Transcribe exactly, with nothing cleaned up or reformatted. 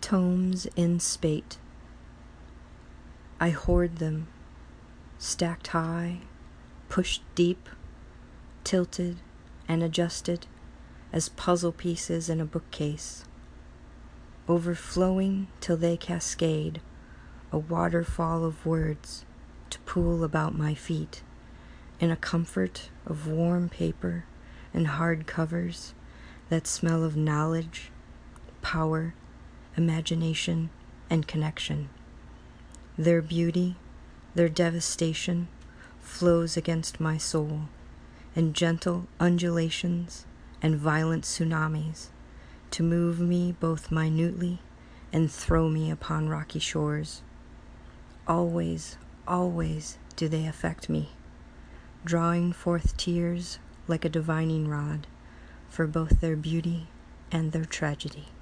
tomes in spate. I hoard them, stacked high, pushed deep, tilted and adjusted as puzzle pieces in a bookcase, overflowing till they cascade, a waterfall of words to pool about my feet, in a comfort of warm paper and hard covers that smell of knowledge, power, imagination, and connection. Their beauty, their devastation, flows against my soul in gentle undulations and violent tsunamis to move me both minutely and throw me upon rocky shores. Always, always do they affect me, drawing forth tears like a divining rod for both their beauty and their tragedy.